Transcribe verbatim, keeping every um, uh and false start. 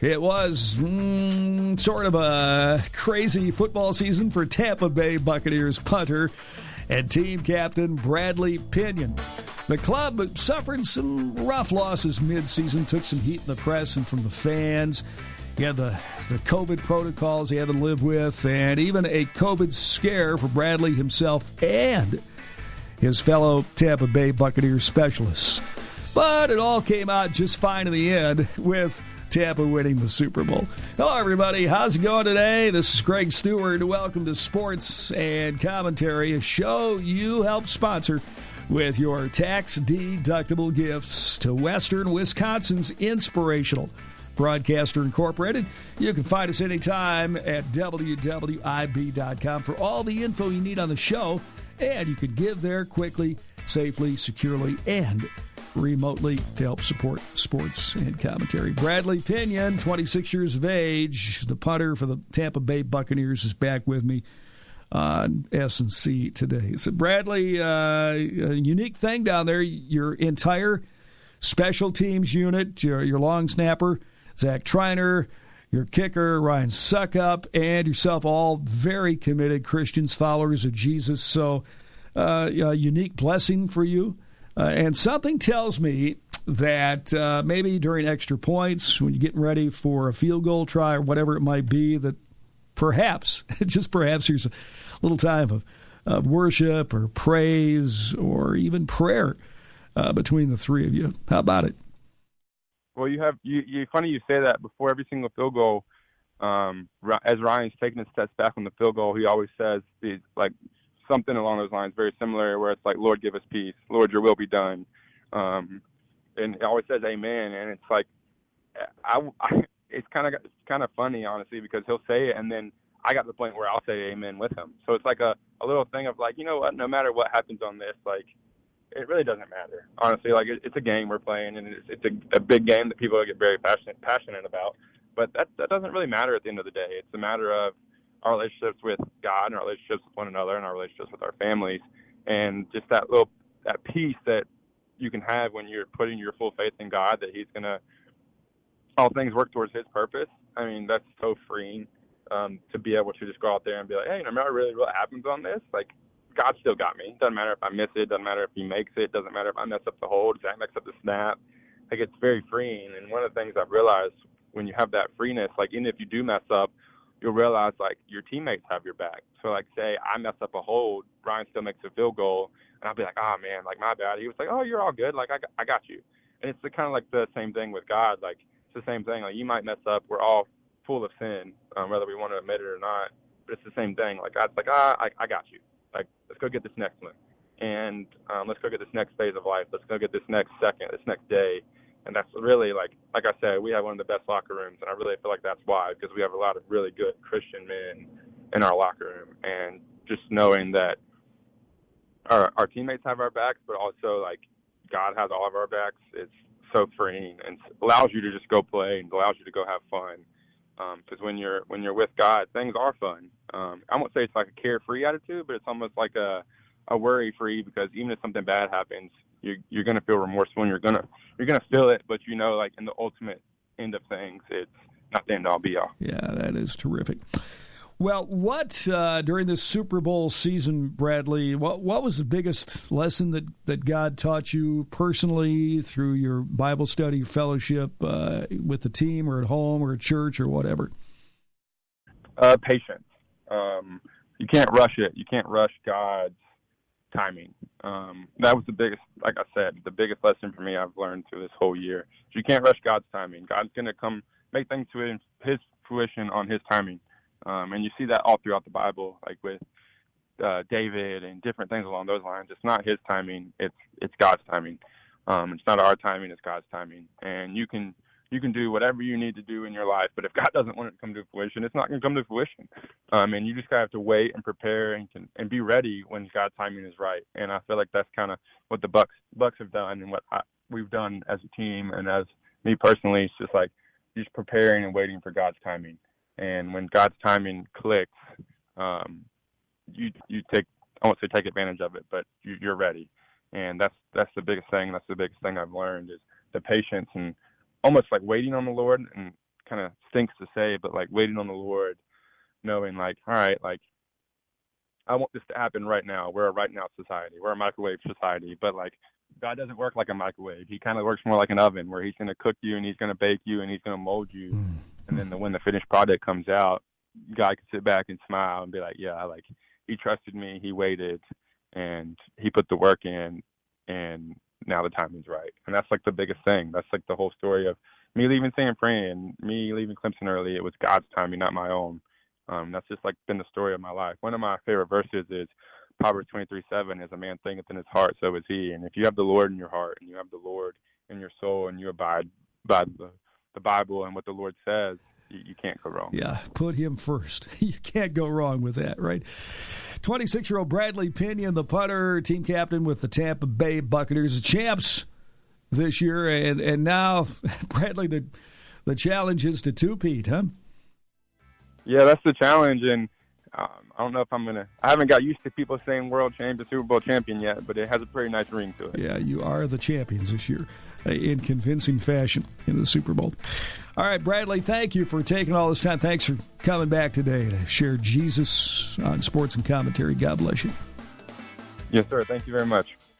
It was mm, sort of a crazy football season for Tampa Bay Buccaneers punter and team captain Bradley Pinion. The club suffered some rough losses midseason, took some heat in the press and from the fans. He had the, the COVID protocols he had to live with, and even a COVID scare for Bradley himself and his fellow Tampa Bay Buccaneers specialists. But it all came out just fine in the end with Tampa winning the Super Bowl. Hello, everybody. How's it going today? This is Greg Stewart. Welcome to Sports and Commentary, a show you help sponsor with your tax-deductible gifts to Western Wisconsin's Inspirational Broadcaster Incorporated. You can find us anytime at w w i b dot com for all the info you need on the show, and you can give there quickly, safely, securely, and remotely to help support sports and commentary. Bradley Pinion, twenty-six years of age, the punter for the Tampa Bay Buccaneers, is back with me on S and C today. So, Bradley, uh, a unique thing down there, your entire special teams unit, your, your long snapper, Zach Triner, your kicker, Ryan Suckup, and yourself, all very committed Christians, followers of Jesus. So uh, a unique blessing for you. Uh, and something tells me that uh, maybe during extra points, when you're getting ready for a field goal try or whatever it might be, that perhaps, just perhaps, there's a little time of, of worship or praise or even prayer uh, between the three of you. How about it? Well, you have you. you funny you say that. Before every single field goal, um, as Ryan's taking his steps back on the field goal, he always says these, like something along those lines, very similar, where it's like, "Lord, give us peace. Lord, your will be done." Um, and it always says "Amen." And it's like, I, I it's kind of it's kind of funny, honestly, because he'll say it, and then I got to the point where I'll say "Amen" with him. So it's like a, a little thing of like, you know what? No matter what happens on this, like, it really doesn't matter, honestly. Like, it, it's a game we're playing, and it's, it's a, a big game that people get very passionate passionate about. But that that doesn't really matter at the end of the day. It's a matter of our relationships with God and our relationships with one another and our relationships with our families, and just that little that peace that you can have when you're putting your full faith in God that He's gonna all things work towards His purpose. I mean, that's so freeing um, to be able to just go out there and be like, hey, no matter really what happens on this, like, God still got me. Doesn't matter if I miss it. Doesn't matter if He makes it. Doesn't matter if I mess up the hold. Zach mess up the snap. Like, it's very freeing. And one of the things I've realized when you have that freeness, like, even if you do mess up, you'll realize, like, your teammates have your back. So, like, say I mess up a hold, Ryan still makes a field goal, and I'll be like, oh, man, like, my bad. He was like, oh, you're all good. Like, I, I got you. And it's the, kind of like the same thing with God. Like, it's the same thing. Like, you might mess up. We're all full of sin, um, whether we want to admit it or not. But it's the same thing. Like, God's like, ah, I, I got you. Like, let's go get this next one. And um, let's go get this next phase of life. Let's go get this next second, this next day. And that's really, like like I said, we have one of the best locker rooms. And I really feel like that's why, because we have a lot of really good Christian men in our locker room. And just knowing that our, our teammates have our backs, but also, like, God has all of our backs, it's so freeing and allows you to just go play and allows you to go have fun. Because um, when you're when you're with God, things are fun. Um, I won't say it's like a carefree attitude, but it's almost like a, a worry-free, because even if something bad happens, you're you're gonna feel remorseful and you're gonna you're gonna feel it, but you know, like, in the ultimate end of things, it's not the end all be all. Yeah, that is terrific. Well, what uh, during this Super Bowl season, Bradley, what what was the biggest lesson that, that God taught you personally through your Bible study fellowship uh, with the team or at home or at church or whatever? Uh, patience. Um, you can't rush it. You can't rush God's timing. Um, that was the biggest, like I said, the biggest lesson for me I've learned through this whole year. You can't rush God's timing. God's going to come make things to His fruition on His timing. Um, and you see that all throughout the Bible, like with uh, David and different things along those lines. It's not his timing; it's it's God's timing. Um, it's not our timing; it's God's timing. And you can you can do whatever you need to do in your life, but if God doesn't want it to come to fruition, it's not going to come to fruition. Um, and you just gotta have to wait and prepare and can, and be ready when God's timing is right. And I feel like that's kind of what the Bucks Bucks have done and what I, we've done as a team and as me personally. It's just like just preparing and waiting for God's timing. And when God's timing clicks, um, you you take I won't say take advantage of it, but you, you're ready. And that's that's the biggest thing. That's the biggest thing I've learned is the patience and almost like waiting on the Lord and kind of stinks to say, but like waiting on the Lord, knowing like, all right, like I want this to happen right now. We're a right now society. We're a microwave society, but like God doesn't work like a microwave. He kind of works more like an oven where he's going to cook you and he's going to bake you and he's going to mold you. Mm. And then the, when the finished product comes out, God can sit back and smile and be like, yeah, like he trusted me. He waited and he put the work in, and now the timing's right. And that's like the biggest thing. That's like the whole story of me leaving San Fran, me leaving Clemson early. It was God's timing, not my own. Um, that's just like been the story of my life. One of my favorite verses is Proverbs twenty-three seven, as a man thinketh in his heart, so is he. And if you have the Lord in your heart and you have the Lord in your soul and you abide by the, the Bible and what the Lord says, you, you can't go wrong. Yeah, put him first. You can't go wrong with that, right? twenty-six-year-old Bradley Pinion, the punter, team captain with the Tampa Bay Buccaneers, the champs this year. And, and now, Bradley, the, the challenge is to two-peat, huh? Yeah, that's the challenge, and um, I don't know if I'm going to – I haven't got used to people saying world champion, Super Bowl champion yet, but it has a pretty nice ring to it. Yeah, you are the champions this year uh, in convincing fashion in the Super Bowl. All right, Bradley, thank you for taking all this time. Thanks for coming back today to share Jesus on Sports and Commentary. God bless you. Yes, sir. Thank you very much.